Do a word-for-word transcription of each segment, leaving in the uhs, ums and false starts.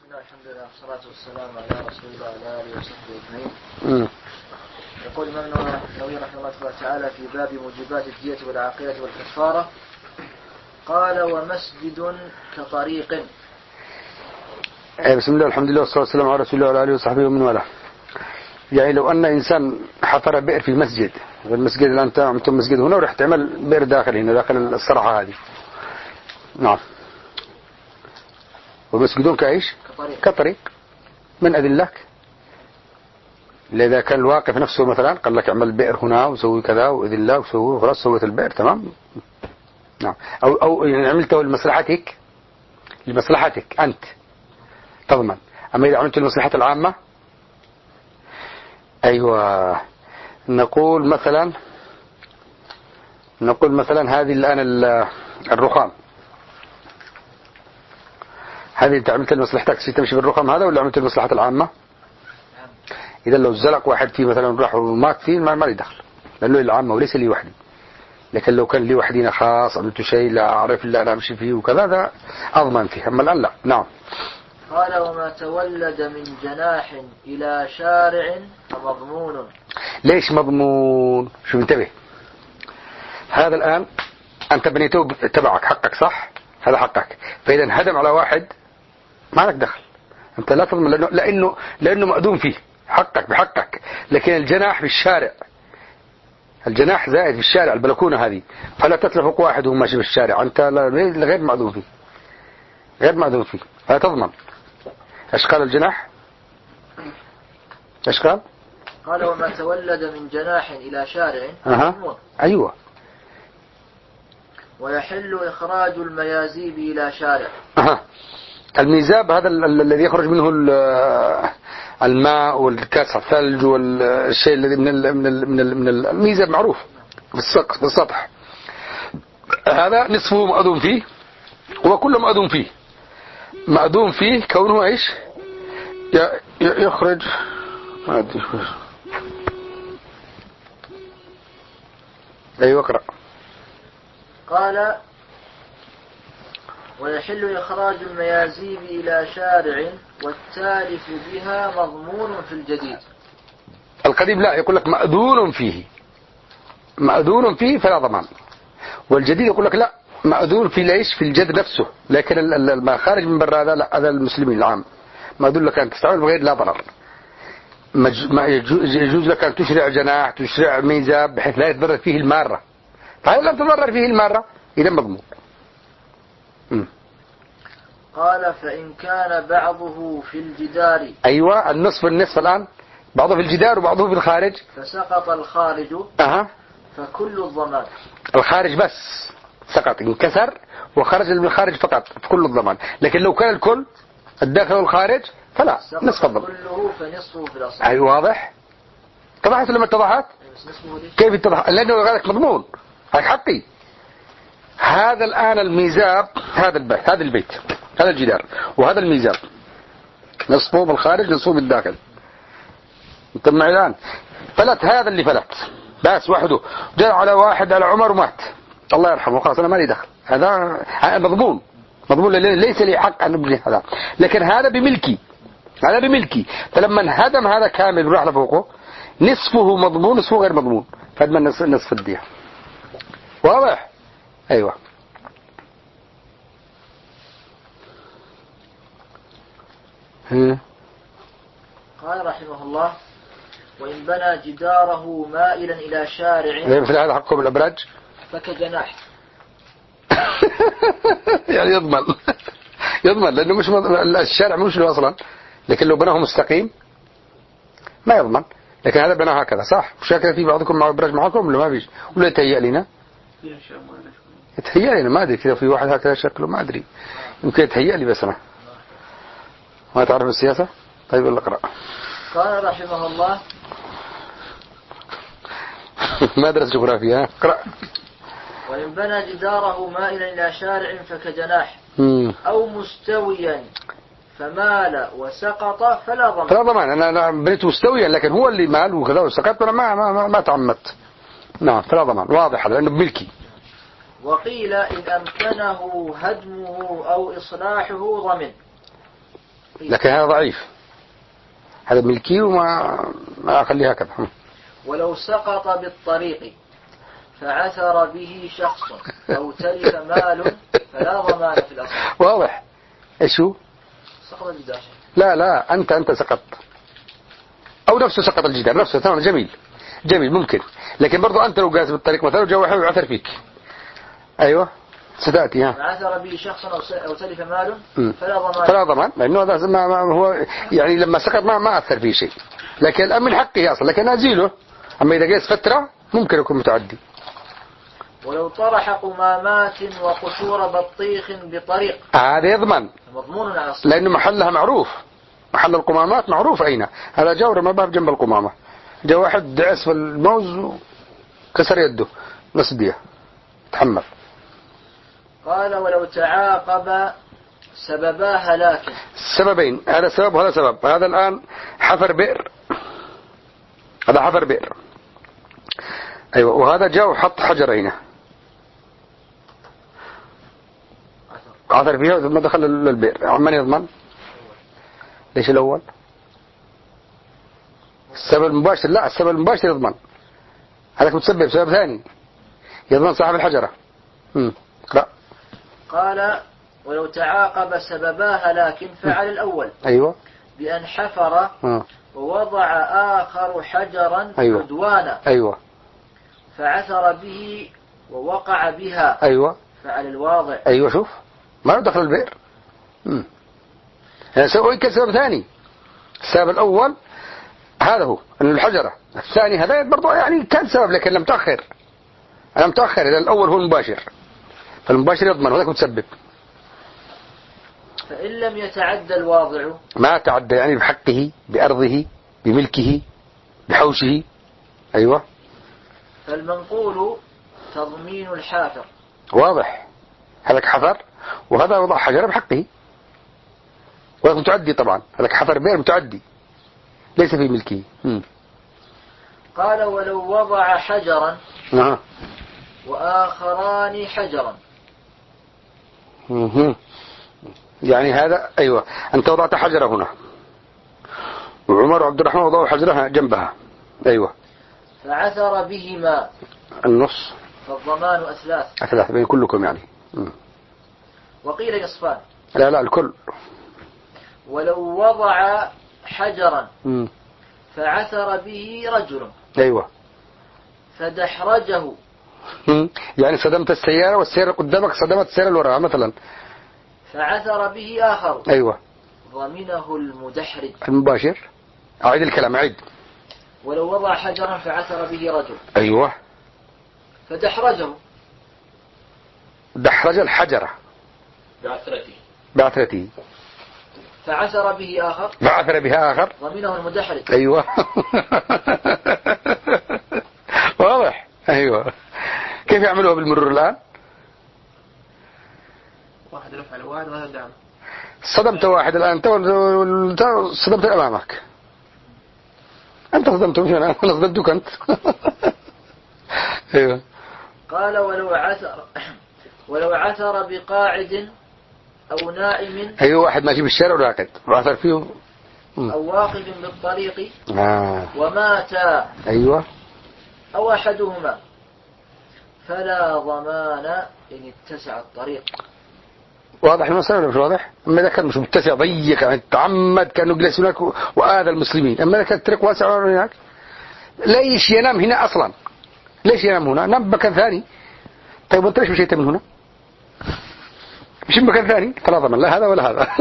الحمد لله والصلاة والسلام على رسول الله وعلى آله وصحبه أجمعين. يقول الإمام النووي رحمه الله تعالى في باب موجبات الدية والعقيلة والكفارة قال ومسجد كطريق. بسم الله الحمد لله والصلاة والسلام على رسول الله وعلى آله وصحبه ومن والاه. يعني لو أن إنسان حفر بئر في مسجد، والمسجد اللي أنت عملتم مسجد هنا ورح تعمل بئر داخل هنا داخل الصرعة هذه. نعم. ومسجدون كايش؟ كطريق. كطريق من أذن لك. إذا كان الواقف نفسه مثلا قال لك اعمل بئر هنا وسوي كذا وإذن الله وسوي خلاص سويت البئر تمام. نعم. أو أو يعني عملته لمصلحتك لمصلحتك أنت تضمن. أما إذا عملته لمصلحة العامة أيوة نقول مثلا نقول مثلا هذه الآن الرخام هذه أنت عملت لمصلحتك تمشي بالرخام هذا ولا عملت لمصلحة العامة؟ إذا لو زلق واحد فيه مثلا راح ومات فيه ما ما لي دخل لأنه العامة وليس لي وحدي. لكن لو كان لي وحدي خاص عملت شيء لا أعرف إلا أنا أمشي فيه وكذا هذا أضمن فيه. أما الآن لا. نعم. قال وما تولد من جناح إلى شارع فمضمون. ليش مضمون؟ شو انتبه هذا الآن أنت بنيته تبعك حقك صح؟ هذا حقك. فإذا هدم على واحد ما لك دخل أنت لا تضمن لأنه لأنه لأنه مأذون فيه حقك بحقك. لكن الجناح في الشارع الجناح زائد في الشارع البلكونة هذه فلا تتلفق واحد وهو ماشي في الشارع أنت غير مأذون فيه غير مأذون فيه لا تضمن. ايش قال الجناح؟ ايش قال؟ قال وما تولد من جناح إلى شارع أه. أيوة. ويحل إخراج الميازيب إلى شارع. أه. الميزاب هذا الذي يخرج منه الماء والكاسة الثلج والشيء الذي من ال من ال من ال من الميزاب معروف بالسقف بالسطح هذا نصفه مأذون فيه وكله مأذون فيه مأذون فيه كونه ايش يخرج ما ادري ايوه اقرأ. قال ويحل إخراج الميازيب إلى شارع والتالف بها مضمون في الجديد. القديم لا يقول لك مأذون فيه مأذون فيه فلا ضمان. والجديد يقول لك لا مأذون في ليش في الجد نفسه لكن ما خارج من برا هذا لا هذا المسلمين العام مأذون لك أن تستعمل بغير لا ضرر. ما يجوز لك أن تشرع جناح تشرع ميزاب بحيث لا يتضرر فيه المارة. فهل لم تضرر فيه المارة إذا مضمون. قال فإن كان بعضه في الجدار أيوة النصف والنصف الآن بعضه في الجدار وبعضه في الخارج فسقط الخارج أه. فكل الضمان. الخارج بس سقط انكسر وخرج من الخارج فقط كل الضمان. لكن لو كان الكل الداخل والخارج فلا نصف الضمان كله فنصفه في الأصل. أي واضح. اتضحت لما اتضحت كيف اتضح لأنه غيرك مضمون هاك حقي. هذا الآن الميزاب هذا البيت هذا البيت هذا الجدار وهذا الميزاب نصفه بالخارج نصفه بالداخل. انت معي الآن فلت هذا اللي فلت بس وحده جاء على واحد على عمر ومات الله يرحمه خلاص أنا ما لي دخل هذا مضمون مضمون ليس لي حق أن أبني هذا. لكن هذا بملكي هذا بملكي فلما هدم هذا كامل وراح لفوقه نصفه مضمون نصفه غير مضمون فهدم نصف, نصف الدية. واضح. أيوة. هم. قال رحمه الله وإن بنى جداره مائلا إلى شارع مثل هذا حقه بالأبراج فكجناح يعني يضمن يضمن لأنه مش مض... الشارع مش له أصلا. لكن لو بناه مستقيم ما يضمن. لكن هذا بناه هكذا صح مش هكذا في بعضكم مع أبراج معكم ولا ما فيش ولا يتهيأ لنا يتهيأ لنا ما أدري كذا في واحد هكذا شكله ما أدري يمكن يتهيأ لي بس أنا ما تعرف السياسة. طيب يلا اقرأ. قال رحمه الله ما درس جغرافيا اقرأ. وإن بنى جداره مائلا إلى شارع فكجناح أو مستويا فمال وسقط فلا ضمان. فلا ضمان. أنا أنا بنيت مستويا لكن هو اللي مال وكذا وسقط أنا ما ما ما, ما تعمدت. نعم فلا ضمان واضح لأنه بملكي. وقيل إن أمكنه هدمه أو إصلاحه ضمن. لكن هذا ضعيف، هذا ملكي وما ما أخليه هكذا. ولو سقط بالطريق فعثر به شخص أو تلف مال فلا ضمان في الأصل. واضح. إيش هو؟ سقط الجدار. لا لا أنت أنت سقط أو نفسه سقط الجدار نفسه. تمام جميل جميل ممكن. لكن برضو أنت لو جالس بالطريق مثلا وجاء واحد وعثر فيك. أيوة ستأتي. ها عثر به شخص أو تلف مال فلا ضمان. فلا ضمان لأنه هذا ما ما هو يعني لما سقط ما ما أثر فيه شيء. لكن الآن من حقه أصلا لكن أزيله. أما إذا جلس فترة ممكن يكون متعدي. ولو طرح قمامات وقشور بطيخ بطريق هذا يضمن مضمون على الصلاة لأنه محلها معروف. محل القمامات معروف أين. هذا جاور ما باب جنب القمامة جاء واحد دعس في الموز وكسر يده نص ديه تحمل. قال ولو تعاقب سببا هلاك. سببين هذا سبب وهذا سبب. هذا الآن حفر بئر هذا حفر بئر أيوة وهذا جاء وحط حجر هنا عثر فيها ثم دخل البئر. من يضمن؟ ليش الأول؟ السبب المباشر. لا السبب المباشر يضمن. هذاك متسبب سبب ثاني يضمن صاحب الحجرة. امم لا. قال ولو تعاقب سببا هلاك فعل الأول. أيوة. بأن حفر آه. ووضع آخر حجرا أيوة. عدوانا. أيوة. فعثر به ووقع بها. أيوة. فعل الواضع. أيوة شوف ما دخل البئر. امم يعني سوي كسبب ثاني. السبب الأول هذا هو أن الحجرة. الثاني هذا برضو يعني كان سبب لكن لم تأخر لم تأخر. إذا الأول هو المباشر فالمباشر يضمن وذاك متسبب. فإن لم يتعدى الواضع ما تعدى يعني بحقه بأرضه بملكه بحوشه. أيوة. فالمنقول تضمين الحافر. واضح. هذاك حفر وهذا وضع حجرة بحقه وهذا متعدي طبعا. هذاك حفر بئر متعدي ليس في ملكه. م. قال ولو وضع حجرا آه. وآخران حجرا. مه. يعني هذا أيوة أنت وضعت حجرة هنا وعمر وعبد الرحمن وضعوا حجرها جنبها. أيوة. فعثر بهما النص فالضمان أثلاث. أثلاث بين كلكم يعني. م. وقيل نصفان. لا لا الكل. ولو وضع حجرا م. فعثر به رجل. أيوة. فدحرجه. م. يعني صدمت السيارة والسيارة قدامك صدمت السيارة اللي وراها مثلا. فعثر به آخر. أيوة. ضمنه المدحرج. المباشر. أعيد الكلام أعيد. ولو وضع حجرا فعثر به رجل. أيوة. فدحرجه. دحرج الحجرة بعثرته. بعثرته. فعثر به آخر. فعثر بها آخر. ضمنه المدحرج. أيوة. واضح. أيوة. كيف يعملوها بالمرور الآن؟ واحد رفع الواحد وهذا دعم. صدمت واحد الآن تو صدمت أمامك. أنت صدمت مش أنا أنا صدمتك أنت. أيوة. قال ولو عثر ولو عثر بقاعد أو نائم. أيوة واحد ماشي بالشارع وراقد وعثر فيه. أو واقف بالطريق. آه. ومات. أيوة. أو أحدهما فلا ضمان إن اتسع الطريق. واضح المسألة ولا مش واضح؟ أما إذا كان مش متسع ضيق يعني تعمد كأنه جلس هناك وآذى المسلمين. أما إذا كان الطريق واسع هناك ليش ينام هنا أصلا؟ ليش ينام هنا؟ نام بمكان ثاني. طيب وأنت ليش مشيت من هنا؟ مش بمكان ثاني فلا ضمان لا هذا ولا هذا.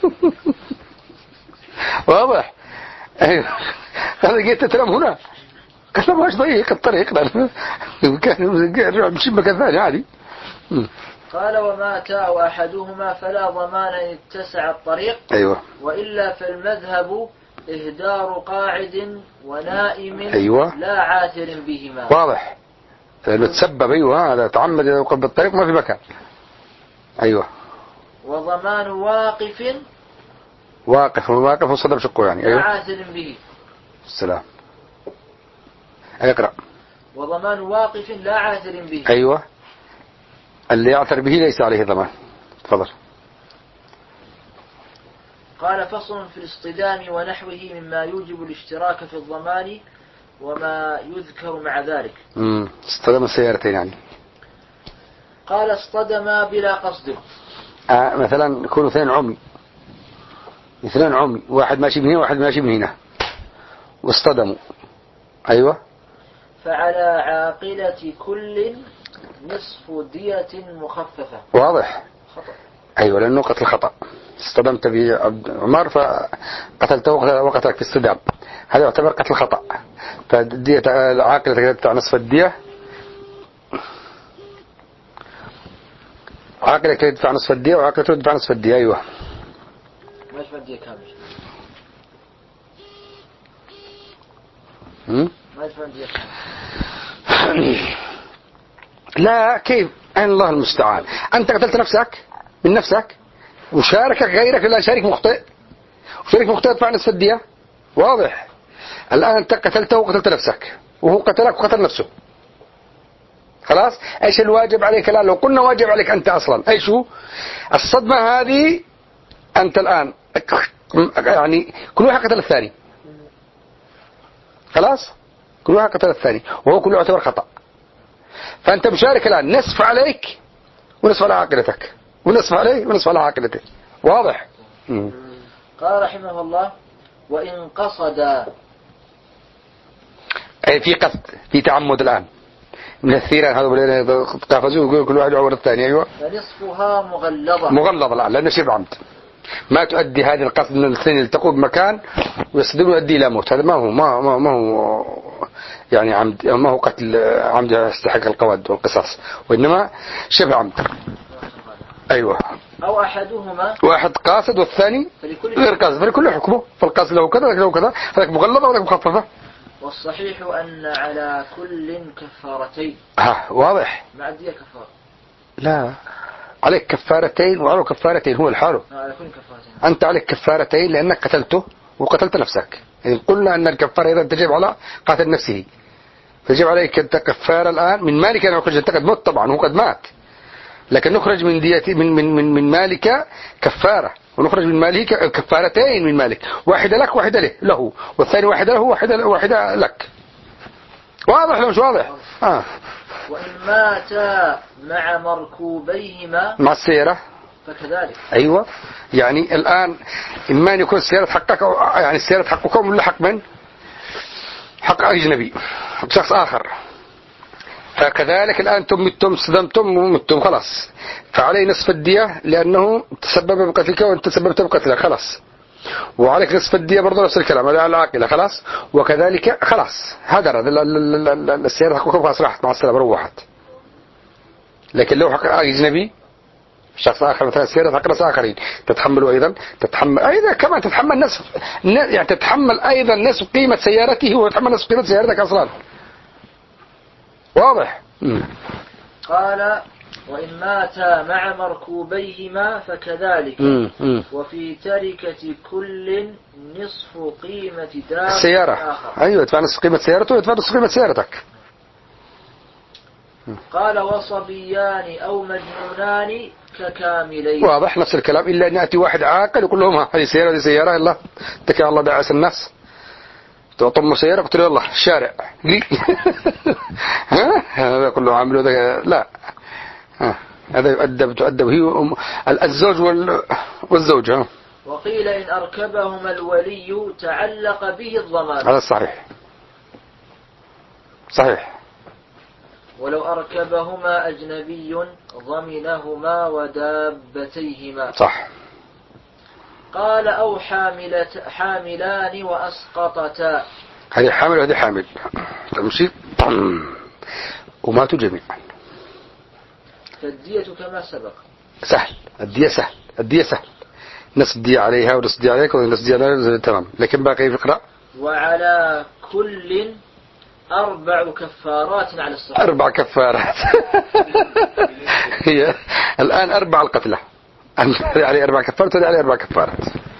واضح؟ أيوه. هذا جيت تنام هنا قال ماش ضيق الطريق كان مش بمكان ثاني عادي. قال ومات أو أحدهما فلا ضمان إن اتسع الطريق. أيوة. وإلا فالمذهب إهدار قاعد ونائم. أيوة. لا عاثر بهما. واضح. لأنه تسبب أيوة هذا تعمد يوقف بالطريق ما في مكان. أيوة. وضمان واقف. واقف وواقف وصدر شقه يعني. أيوة. لا عاثر به. السلام. اقرأ. وضمان واقف لا عاثر به. أيوة. اللي يعثر به ليس عليه ضمان. تفضل. قال فصل في الاصطدام ونحوه مما يوجب الاشتراك في الضمان وما يذكر مع ذلك. امم اصطدم السيارتين يعني. قال اصطدما بلا قصد. آه مثلا يكونوا اثنين عمي اثنين عمي واحد ماشي من هنا وواحد ماشي من هنا واصطدموا. ايوه. فعلى عاقلة كل نصف دية مخففة. واضح. خطأ. ايوه لانه قتل خطأ. اصطدمت بعبد عمر فقتلته وقتلك في الصدام، هذا يعتبر قتل خطأ. فالدية العاقلة تدفع نصف الدية، عاقلة تدفع نصف الدية وعاقلة تدفع نصف الدية. ايوه ما يدفع الدية كامل. ما يدفع الدية كامل. لا كيف؟ أين الله المستعان. أنت قتلت نفسك من نفسك وشاركك غيرك، لا شارك مخطئ وشارك مخطئ يدفع نصف الدية. واضح. الآن أنت قتلته وقتلت نفسك وهو قتلك وقتل نفسه، خلاص ايش الواجب عليك الآن؟ لو قلنا واجب عليك أنت أصلا ايش هو؟ الصدمة هذه أنت الآن يعني كل واحد قتل الثاني، خلاص كل واحد قتل الثاني وهو كله يعتبر خطأ. فأنت مشارك الآن، نصف عليك ونصف على عاقلتك ونصف عليه ونصف على عاقلته. واضح. مم. قال رحمه الله وإن قصد، أي في قصد في تعمد الآن من الثيران هذا قافزوا ويقولوا كل واحد يعور الثاني. أيوة. فنصفها مغلظة. مغلظة الآن لأنه شبه عمد، ما تؤدي هذه القصد من الاثنين يلتقوا بمكان ويصدموا يؤدي إلى موت. هذا ما هو ما ما, ما هو يعني عمد، ما هو قتل عمد يستحق القود والقصاص، وإنما شبه عمد. أيوة. أو أحدهما، واحد قاصد والثاني غير قاصد، فلكل حكمه، فالقاصد له كذا له كذا، هذاك مغلظة وذاك مخففة. والصحيح أن على كل كفارتين. ها واضح. مع الدية كفارة. لا عليك كفارتين وعلى كفارتين هو الحال. على كل كفارتين. أنت عليك كفارتين لأنك قتلته وقتلت نفسك. يعني قلنا أن الكفارة إذا تجب على قاتل نفسه، فيجب عليك أنت كفارة الآن من مالك. أنا أخرج أنت قد مت طبعا، هو قد مات، لكن نخرج من ديتي من من من من مالك كفارة، ونخرج من ماله كفارتين من مالك، واحدة لك واحدة له له والثاني واحدة له واحدة واحدة لك. واضح لو مش واضح؟ آه. وإن مات مع مركوبيهما مع السيارة فكذلك. أيوة. يعني الآن إما أن يكون السيارة حقك أو يعني السيارة حقكم ولا حق من؟ حق أجنبي شخص آخر. فكذلك الآن أنتم متم صدمتم ومتم خلاص، فعليه نصف الدية لأنه تسبب بقتلك وأنت تسببت بقتلك خلاص، وعليك نصف الدية برضه نفس الكلام على العاقلة خلاص، وكذلك خلاص هدر السيارة حقكم خلاص راحت مع السلامة روحت. لكن لو حق أجنبي شخص آخر مثلا سيارة حق ناس آخرين تتحملوا أيضا تتحمل أيضا كمان تتحمل نصف، يعني تتحمل أيضا نصف قيمة سيارته وتتحمل نصف قيمة سيارتك أصلا. واضح. مم. قال وإن مات مع مركوبيهما فكذلك. مم. مم. وفي تركة كل نصف قيمة دار السيارة آخر. أيوة يدفع نصف قيمة سيارته ويدفع نصف قيمة سيارتك. قال وصبيان أو مجنونان ككاملين. واضح نفس الكلام، إلا أن يأتي واحد عاقل يقول لهم هذه سيارة هذه سيارة يلا اتكل الله داعس الناس تعطم سيارة قلت له يلا الشارع ها هذا كله عامله ذا لا ها هذا يؤدب تؤدب هي الزوج والزوجة. وقيل إن أركبهما الولي تعلق به الضمان. هذا صحيح صحيح. ولو أركبهما أجنبي ضمنهما ودابتيهما. صح. قال أو حاملة حاملان وأسقطتا. هذه حامل وهذه حامل تمشي وماتوا جميعا. فالدية كما سبق. سهل الدية سهل الدية سهل نصف الدية عليها ونصف الدية عليك ونصف الدية عليها تمام. لكن باقي فقرة. وعلى كل أربع كفارات على الصحيح. أربع كفارات هي الآن أربع القتلة عليه أربع كفارات وعليه أربع كفارات.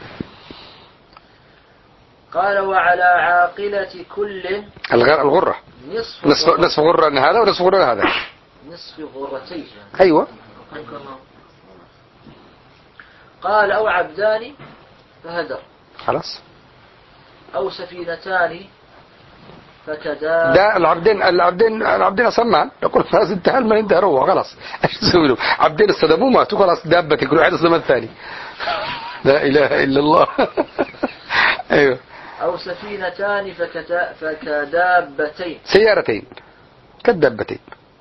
قال وعلى عاقلة كل الغرة نصف نصف غرة. نصف غرة هذا ونصف غرة هذا. نصف غرتين. أيوة. قال أو عبدان فهدر. خلاص. أو سفينتان فكدا. ده العبدين العبدين العبدين صمان يقول خلاص انتهى المال انتهى روح خلاص ايش تسوي له؟ عبدين استدموا ماتوا خلاص دابتك روح عند الزمن الثاني. لا اله الا الله. ايوه. أو سفينتان فكدا فكدابتين. سيارتين كدابتين.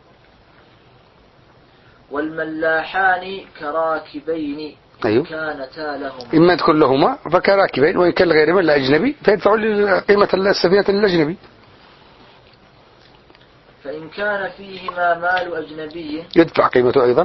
والملاحان كراكبين. أيوه. كانتا لهما. إما تكون لهما فكراكبين، وإن كان لغيرهما الأجنبي فيدفعوا قيمة السفينة للأجنبي. فإن كان فيهما مال أجنبي يدفع قيمته أيضا.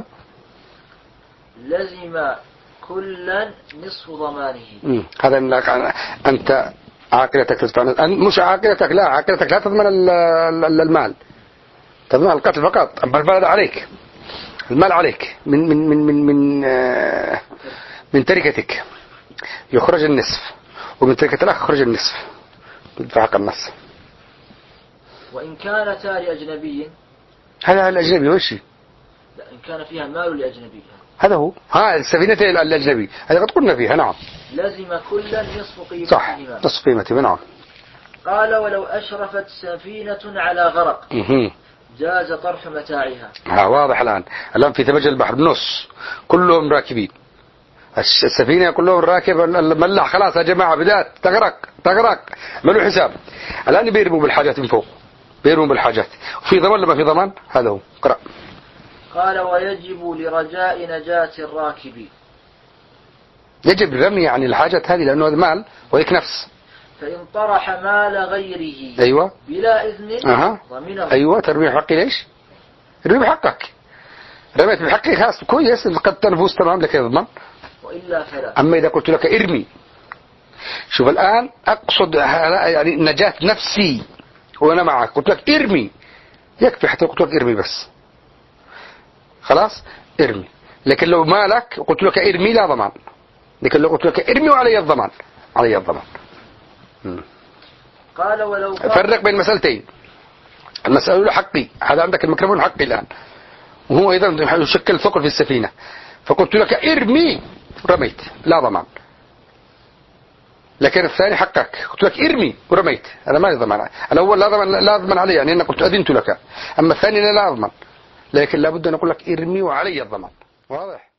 لزم كلا نصف ضمانه. مم. هذا أنت عاقلتك تدفع، مش عاقلتك، لا عاقلتك لا تضمن المال، تضمن القتل فقط. أما البلد عليك، المال عليك من من من من من, آه من تركتك يخرج النصف، ومن تركة الأخ يخرج النصف يدفع حق النص. وإن كان تالي أجنبي، هذا الأجنبي ماشي. لا، إن كان فيها مال لأجنبي هذا هو. ها السفينة الأجنبي هذا قد قلنا فيها. نعم. لزم كلا نصف قيمته. صح، نصف قيمته. نعم. قال ولو أشرفت سفينة على غرق مه. جاز طرح متاعها. ها واضح الآن. الآن في تبجل البحر بنص كلهم راكبين، السفينة كلهم راكب، الملاح خلاص يا جماعة بدأت تغرق تغرق ملو حساب. الآن بيرموا بالحاجات من فوق، بيرموا بالحاجات. وفي ضمان لما في ضمان. هذا هو. قرأ. قال ويجب لرجاء نجاة الراكب. يجب رمي عن الحاجات هذه لأنه هذا مال وهيك نفس. فإن طرح مال غيره أيوة بلا إذن أها. ضمنه. أيوة. ترمي بحقي ليش؟ رمي بحقك. رميت بحقي خلاص كويس، قد تنفوس تمام لك يضمن. وإلا فلا. أما إذا قلت لك ارمي، شوف الآن أقصد يعني نجاة نفسي وأنا معك، قلت لك ارمي يكفي، حتى قلت لك ارمي بس خلاص ارمي. لكن لو مالك قلت لك ارمي لا ضمان. لكن لو قلت لك ارمي وعلي الضمان، علي الضمان. قال ولو فرق بين مسألتين. المسألة الأولى حقي، هذا عندك الميكروفون حقي الآن، وهو أيضا يشكل ثقل في السفينة، فقلت لك ارمي رميت لا ضمان. لكن الثاني حقك، قلت لك ارمي ورميت، هذا ما ضمان. الأول لا ضمان لا ضمان علي، يعني أنا قلت أذنت لك. أما الثاني لا ضمان، لكن لابد أن أقول لك ارمي وعلي الضمان. واضح؟